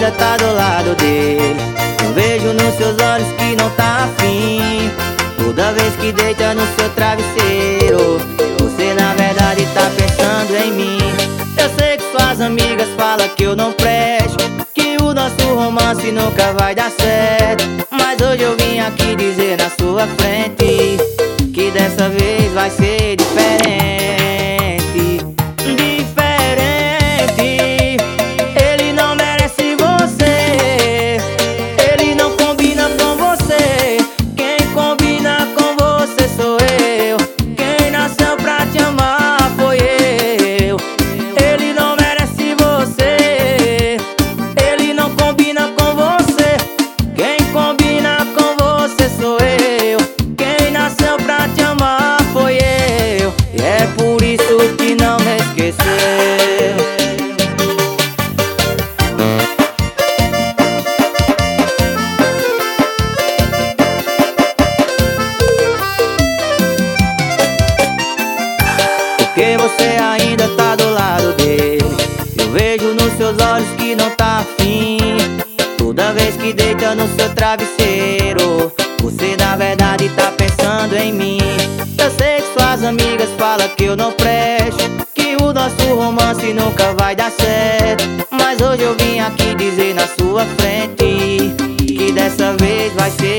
ainda tá do lado dele. Eu vejo nos seus olhos que não tá afim. Toda vez que deita no seu travesseiro, você na verdade tá pensando em mim. Eu sei que suas amigas falam que eu não presto, que o nosso romance nunca vai dar certo. Mas hoje eu vim aqui dizer na sua frente que dessa vez vai ser diferente. Diferente. Ele não merece você, ele não combina com você. Quem combina com você sou eu. Quem nasceu pra te amar foi eu. Ele não merece você, ele não combina com você. Quem combina com você sou eu. Quem nasceu pra te amar foi eu. E é por isso que não me esqueceu. Porque você ainda tá do lado dele. Eu vejo nos seus olhos que não tá afim. Toda vez que deita no seu travesseiro, você na verdade tá pensando em mim. Eu sei que suas amigas falam que eu não presto, que o nosso romance nunca vai dar certo. Mas hoje eu vim aqui dizer na sua frente que dessa vez vai ser